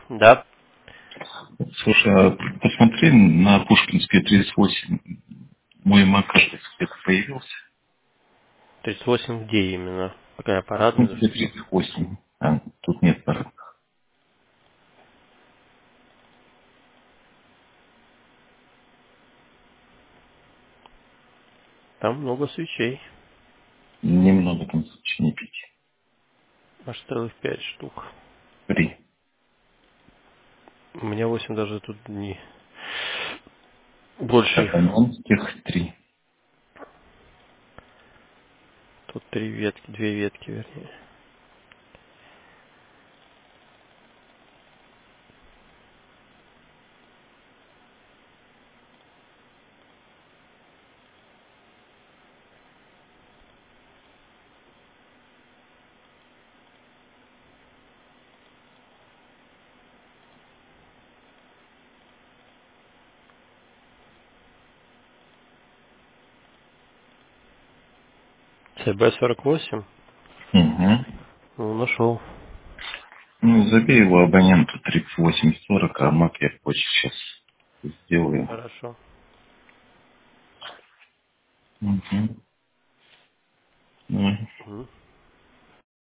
Да. Слушай, а посмотри на Пушкинской 38. Мой MAC где-то появился. 38 где именно? Какая Ну, парадная или где что? 38. А, тут нет пара. Там много свечей. Немного там не 5. Аж целых 5 штук. 3. У меня 8 даже тут не больше. Абонентских 3. Тут 3 ветки, 2 ветки, вернее. ЦБ-48? Угу. Ну, нашел. Ну, забей его абоненту 3840, а MAC я позже сейчас сделаю. Хорошо. Угу. Ну, Мгм.